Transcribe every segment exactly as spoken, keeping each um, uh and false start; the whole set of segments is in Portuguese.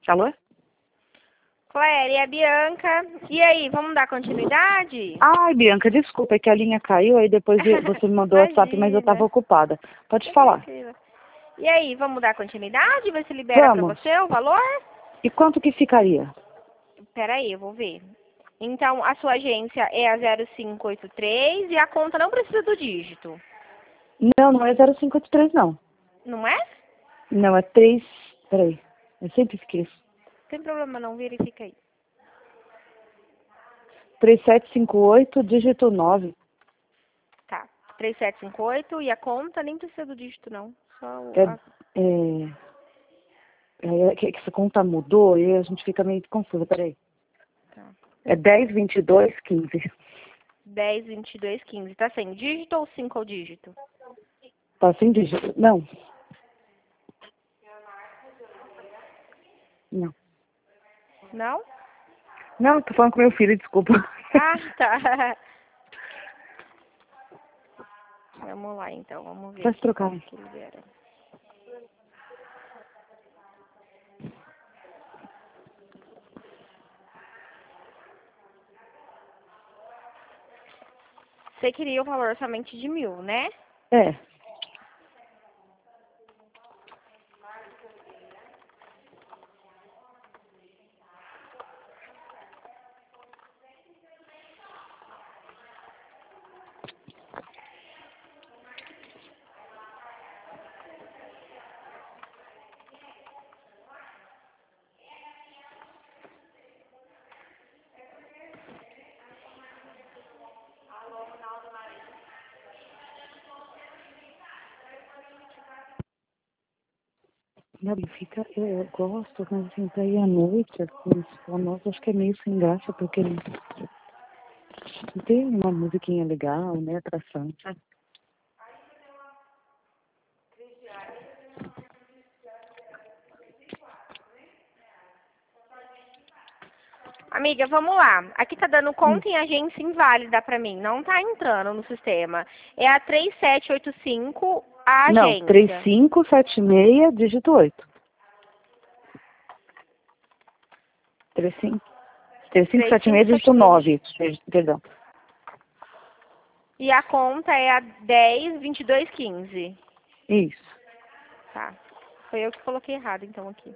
Alô? Claire, é a Bianca. E aí, vamos dar continuidade? Ai, Bianca, desculpa, é que a linha caiu, aí depois você me mandou o WhatsApp, mas eu estava ocupada. Pode falar. E aí, vamos dar continuidade? Ver se libera para você o valor? E quanto que ficaria? Peraí, eu vou ver. Então, a sua agência é a zero cinco oito três e a conta não precisa do dígito. Não, não é zero cinco oito três, não. Não é? Não, é três... Peraí, eu sempre esqueço. Não tem problema não, verifica aí. três sete cinco oito, dígito nove. Tá, três sete cinco oito e a conta nem precisa do dígito não. Só o... É, a... é, é que essa conta mudou e a gente fica meio confusa, peraí. Tá. É dez vinte e dois quinze. dez vinte e dois quinze. Tá sem dígito ou cinco dígito? Tá sem dígito? Não. Não. Não? Não, tô falando com meu filho, desculpa. Ah, tá. Vamos lá, então. Vamos ver. Pode trocar. Que libera. Você queria o valor somente de mil, né? É. Não, fica, eu, eu gosto, mas assim, pra ir à noite, assim, à noite, acho que é meio sem graça, porque não, não tem uma musiquinha legal, né, atração, sabe? Amiga, vamos lá. Aqui tá dando Hum. conta em agência inválida pra mim. Não tá entrando no sistema. É a três sete oito cinco, a Não, agência. três cinco sete seis, dígito oito. três cinco sete seis, dígito nove, perdão. E a conta é a dez vinte e dois quinze. Isso. Tá. Foi eu que coloquei errado, então, aqui.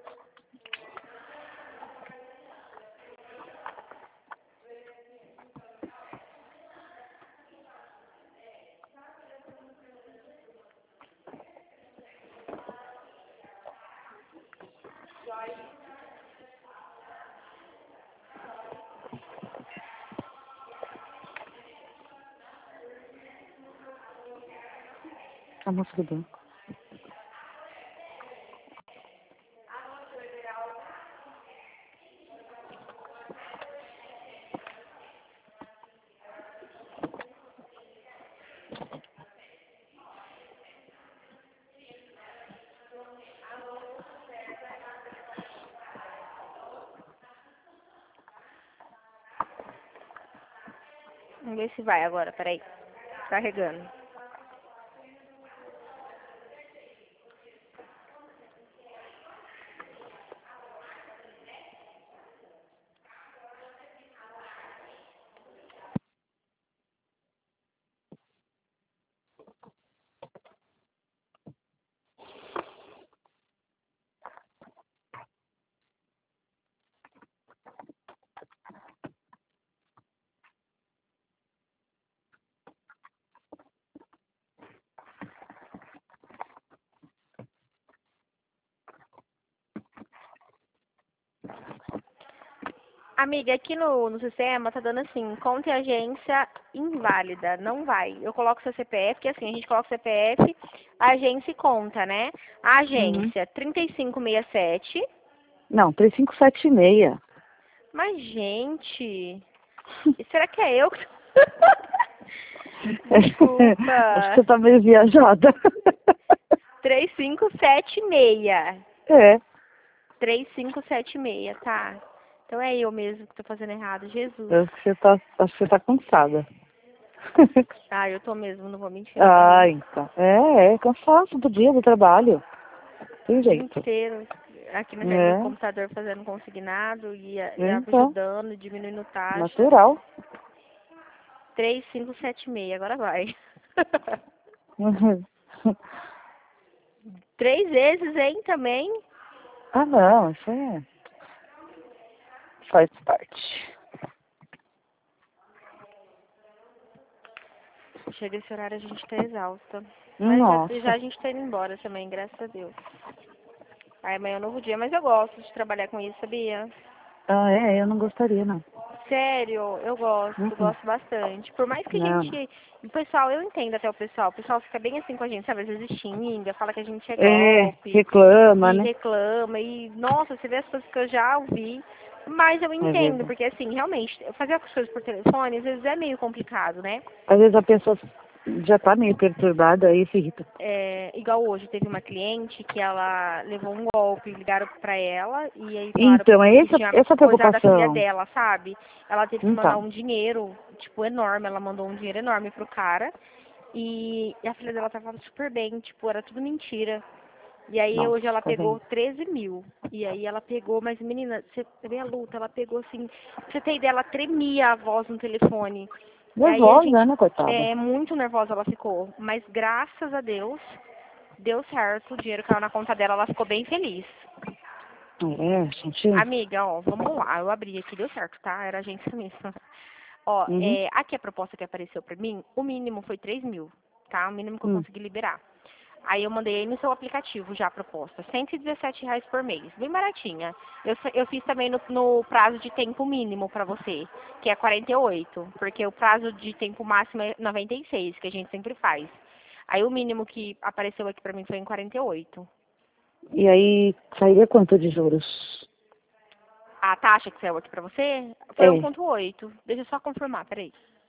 A moça do banco. Vamos ver se vai agora, peraí. Carregando. Amiga, aqui no, no sistema tá dando assim, conta e agência inválida, não vai. Eu coloco seu C P F, que assim, a gente coloca o C P F, a agência e conta, né? A agência, Uhum. trinta e cinco sessenta e sete. Não, três cinco sete seis. Mas, gente, será que é eu que... Desculpa. Acho que você tá meio viajada. três cinco sete seis. É. três cinco sete seis, tá. Então é eu mesmo que tô fazendo errado, Jesus. Acho que você tá, acho que você tá cansada. Ah, eu tô mesmo, não vou mentir não, Ah, amiga. então. É, é cansaço do dia do trabalho. Tem O dia jeito. inteiro. Aqui no É, no computador fazendo consignado e, a- e então, ajudando, diminuindo taxa. natural. três, cinco, sete, seis, agora vai. Três vezes, hein, também. Ah, não, isso é... faz parte. Chega esse horário, a gente tá exausta. Mas já, Nossa. já a gente tá indo embora também, graças a Deus. Aí amanhã é um novo dia, mas eu gosto de trabalhar com isso, sabia? Ah, é, eu não gostaria, não. Sério, eu gosto, Uhum. gosto bastante. Por mais que a Não. gente. O pessoal, eu entendo até o pessoal. O pessoal fica bem assim com a gente, sabe? Às vezes xinga, fala que a gente é É, golpe reclama, e né? reclama. E, nossa, você vê as coisas que eu já ouvi. Mas eu É entendo, verdade. porque assim, realmente, fazer as coisas por telefone, às vezes é meio complicado, né? Às vezes a pessoa já tá meio perturbada aí se irrita. É, igual hoje, teve uma cliente que ela levou um golpe, ligaram pra ela e aí falaram Então, é que essa, tinha essa coisado a filha preocupação. dela, sabe? Ela teve que mandar Então, um dinheiro, tipo, enorme, ela mandou um dinheiro enorme pro cara e, e a filha dela tava super bem, tipo, era tudo mentira. E aí nossa, hoje ela tá pegou vendo? treze mil. E aí ela pegou, mas menina, você vê a luta, ela pegou assim, pra você ter ideia, ela tremia a voz no telefone. E aí a Nervosa, gente, né, coitada? é, muito nervosa ela ficou. Mas graças a Deus, deu certo, o dinheiro caiu na conta dela, ela ficou bem feliz. É, gente. Amiga, ó, vamos lá, eu abri aqui, deu certo, tá? Era agência mesmo. Ó, Uhum. é, aqui a proposta que apareceu pra mim, o mínimo foi três mil, tá? O mínimo que eu Hum. consegui liberar. Aí eu mandei aí no seu aplicativo já a proposta, cento e dezessete reais por mês, bem baratinha. Eu, fe- eu fiz também no, no prazo de tempo mínimo pra você, que é quarenta e oito, porque o prazo de tempo máximo é noventa e seis, que a gente sempre faz. Aí o mínimo que apareceu aqui pra mim foi em quarenta e oito. E aí, sairia quanto de juros? A taxa que saiu aqui pra você foi um É. ponto oito. Deixa eu só confirmar, peraí.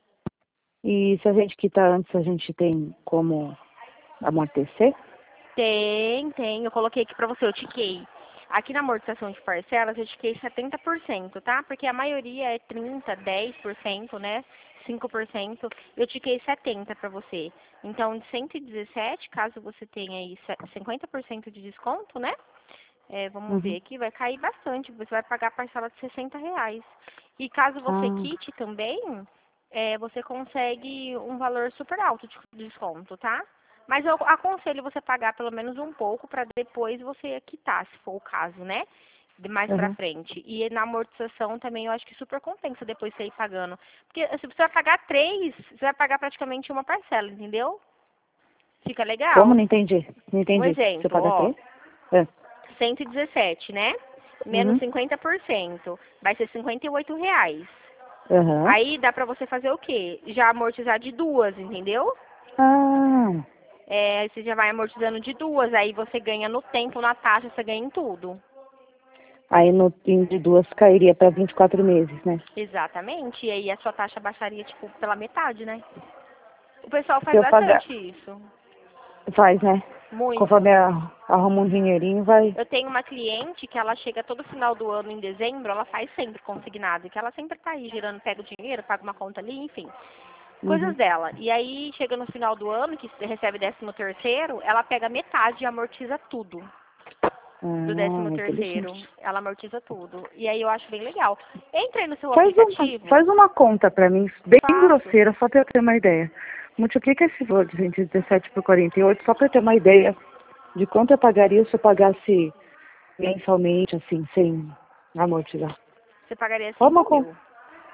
E se a gente quitar antes, a gente tem como amortecer? Tem, tem. Eu coloquei aqui pra você, eu tiquei. Aqui na amortização de parcelas, eu tiquei setenta por cento, tá? Porque a maioria é trinta, dez por cento, né? cinco por cento. Eu tiquei setenta pra você. Então, de cento e dezessete, caso você tenha aí se- cinquenta por cento de desconto, né? É, vamos ver Uhum. aqui, vai cair bastante. Você vai pagar a parcela de sessenta reais. E caso você Ah, quite também, é, você consegue um valor super alto de desconto, tá? Mas eu aconselho você pagar pelo menos um pouco para depois você quitar, se for o caso, né? De mais pra uhum. frente. E na amortização também eu acho que super compensa depois você ir pagando. Porque se você vai pagar três, você vai pagar praticamente uma parcela, entendeu? Fica Como? legal. Não entendi. Não Um entendi. Você exemplo, paga ó, três? É. cento e dezessete, né? Menos Uhum. cinquenta por cento. Vai ser cinquenta e oito reais. Aham. Aí dá pra você fazer o quê? Já amortizar de duas, entendeu? Ah, É, você já vai amortizando de duas, aí você ganha no tempo, na taxa, você ganha em tudo. aí no fim de duas cairia para vinte e quatro meses, né? Exatamente. E aí a sua taxa baixaria, tipo, pela metade, né? O pessoal Se faz eu pagar, bastante isso. faz, né? Muito. Conforme a- arruma um dinheirinho, vai. Eu tenho uma cliente que ela chega todo final do ano, em dezembro, ela faz sempre consignado, que ela sempre tá aí girando, pega o dinheiro, paga uma conta ali, enfim. Coisas Uhum. dela. E aí, chega no final do ano, que você recebe décimo terceiro, ela pega metade e amortiza tudo do décimo Ah, terceiro. inteligente. Ela amortiza tudo. E aí eu acho bem legal. Entre aí no seu Faz, um, aplicativo, faz uma conta para mim, bem faço. grosseira, só para eu ter uma ideia. Multiplica esse valor de cento e dezessete por quarenta e oito, só para eu ter uma ideia de quanto eu pagaria se eu pagasse mensalmente, assim, sem amortizar. Você pagaria Só uma cinco conta. mil.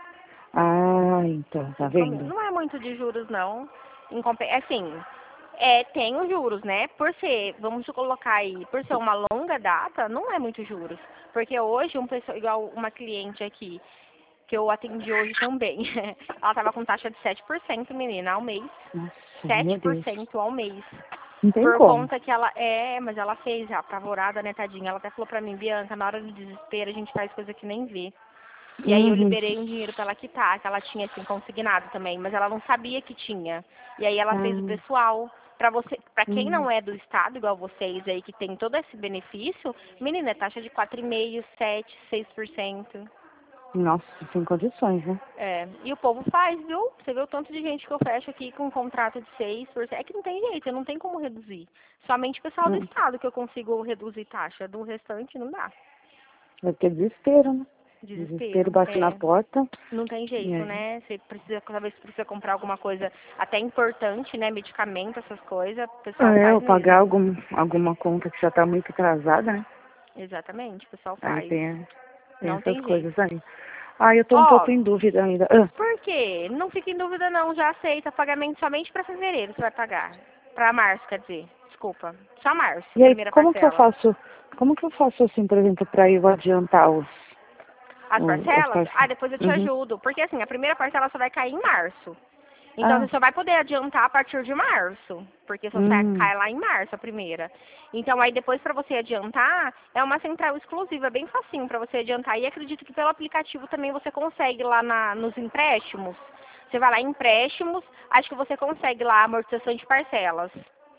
Ah, então, tá cinco mil. vendo? Não é muito de juros, não. Em compa- Assim, é, tem os juros, né? Por ser, vamos colocar aí, por ser uma longa data, não é muito juros. Porque hoje, um pessoa, igual uma cliente aqui, que eu atendi hoje também, ela tava com taxa de sete por cento, menina, ao mês. Nossa, sete meu por Deus. cento ao mês. Não tem Por como. conta que ela é, mas ela fez já, apavorada, né, tadinha? Ela até falou pra mim, Bianca, na hora do desespero a gente faz coisa que nem vê. E aí eu Uhum. liberei um dinheiro pra ela quitar, que ela tinha assim consignado também, mas ela não sabia que tinha. E aí ela fez o Ah, pessoal. Pra você, para quem hum. não é do estado, igual vocês aí, que tem todo esse benefício, menina, é taxa de quatro vírgula cinco, sete, seis por cento. Nossa, sem condições, né? É, e o povo faz, viu? Você vê o tanto de gente que eu fecho aqui com um contrato de seis por cento. É que não tem jeito, eu não tenho como reduzir. Somente o pessoal do Hum. estado que eu consigo reduzir taxa. Do restante não dá. Vai ter desespero, né? Desespero. Desespero bate É, na porta. não tem jeito, É. né? Você precisa, cada vez que precisa comprar alguma coisa até importante, né? Medicamento, essas coisas, o pessoal É, faz ou pagar mesmo. algum, alguma conta que já tá muito atrasada, né? Exatamente, o pessoal Aí faz. tem, tem Não essas tem jeito. coisas aí. Ah, eu tô um Ó, pouco em dúvida ainda. Ah, por quê? Não fica em dúvida não, já aceita pagamento somente para fevereiro você vai pagar. Para março, quer dizer. Desculpa. Só março, e aí, primeira como que eu parcela. faço, como que eu faço assim, por exemplo, pra eu adiantar os, As os, as parcelas? Ah, parcelas? depois eu te Uhum. ajudo. Porque assim, a primeira parcela só vai cair em março. Então Ah, você só vai poder adiantar a partir de março. Porque só sai- hum. cai lá em março a primeira. Então aí depois para você adiantar, é uma central exclusiva, é bem facinho para você adiantar. E acredito que pelo aplicativo também você consegue lá na, nos empréstimos. Você vai lá em empréstimos, acho que você consegue lá a amortização de parcelas.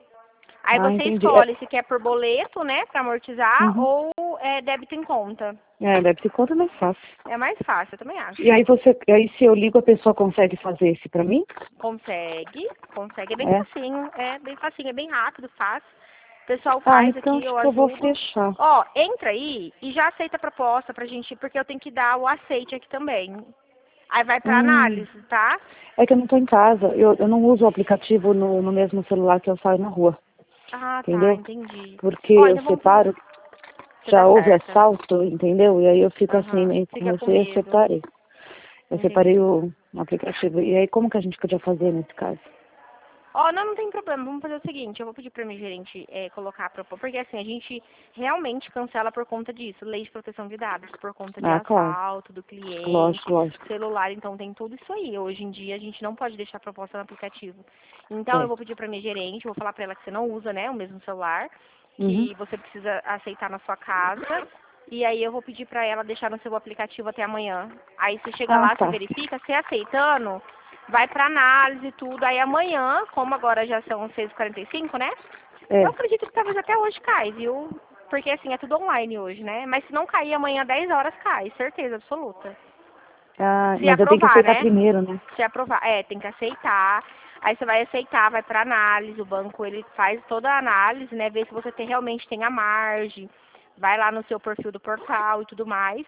Aí Ah, você entendi. É, escolhe se quer por boleto, né, para amortizar, uhum. ou é, débito em conta. É, deve ter conta mais fácil. É mais fácil, eu também acho. E aí você, aí se eu ligo, a pessoa consegue fazer esse pra mim? Consegue, consegue. É bem É. facinho, é bem facinho, é bem rápido, fácil. O pessoal Ah, faz então aqui, acho eu que eu vou ajudo. fechar. Ó, entra aí e já aceita a proposta pra gente, porque eu tenho que dar o aceite aqui também. Aí vai pra Hum. análise, tá? É que eu não tô em casa. Eu, eu não uso o aplicativo no, no mesmo celular que eu saio na rua. Ah, tá, Entendeu? entendi. Porque Ó, eu então vamos fazer. separo, Você já tá houve certa. assalto, entendeu? E aí eu fico assim, Aham. meio com Fica com receio, eu medo. separei. Eu separei Entendi. o aplicativo. E aí como que a gente podia fazer nesse caso? Ó, não, não tem problema. Vamos fazer o seguinte, eu vou pedir para minha gerente é, colocar a proposta, porque assim, a gente realmente cancela por conta disso, lei de proteção de dados, por conta de Ah, claro. assalto do cliente, Lógico, lógico. celular, então tem tudo isso aí. Hoje em dia a gente não pode deixar a proposta no aplicativo. Então eu É. vou pedir para minha gerente, vou falar para ela que você não usa, né, o mesmo celular, Uhum. que você precisa aceitar na sua casa. E aí eu vou pedir para ela deixar no seu aplicativo até amanhã. Aí você chega Ah, lá, você tá. verifica, você aceitando, vai para análise e tudo. Aí amanhã, como agora já são seis e quarenta e cinco, né? Eu É. acredito que talvez até hoje cai, viu? Porque assim, é tudo online hoje, né? Mas se não cair amanhã dez horas cai, certeza absoluta. Ah, Se mas eu tenho que aprovar, aceitar né? primeiro, né? Se aprovar, é, tem que aceitar. Aí você vai aceitar, vai para análise, o banco ele faz toda a análise, né? Vê se você tem, realmente tem a margem, vai lá no seu perfil do portal e tudo mais.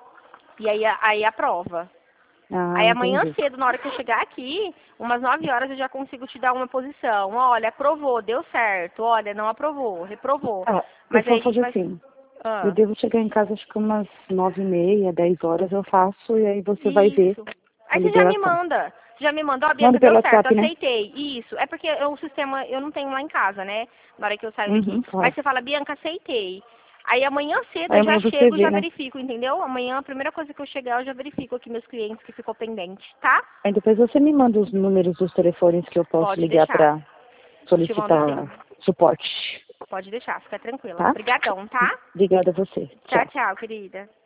E aí, aí aprova. Ah, Aí amanhã entendi. cedo, na hora que eu chegar aqui, umas nove horas eu já consigo te dar uma posição. Olha, aprovou, deu certo. Olha, não aprovou, reprovou. Ah, eu Mas aí vou a gente fazer vai. assim. Eu Ah, devo chegar em casa acho que umas nove e meia, dez horas eu faço e aí você vai ver isso. a Aí você já me liberação. manda. Você já me manda, ó, Manda Bianca, deu pelo certo, WhatsApp, né? aceitei. Isso. É porque eu- o sistema eu não tenho lá em casa, né? Na hora que eu saio daqui. Uhum, Mas claro. você fala, Bianca, aceitei. Aí amanhã cedo Aí eu já amanhã você chego, vê, já né? verifico, entendeu? Amanhã a primeira coisa que eu chegar eu já verifico aqui meus clientes que ficou pendente, tá? Aí depois você me manda os números dos telefones que eu posso Pode ligar deixar. pra Te mando sim. solicitar suporte, Pode deixar, fica tranquila. tá? Obrigadão, tá? Obrigada a você. Tchau, Tchau. tchau, querida.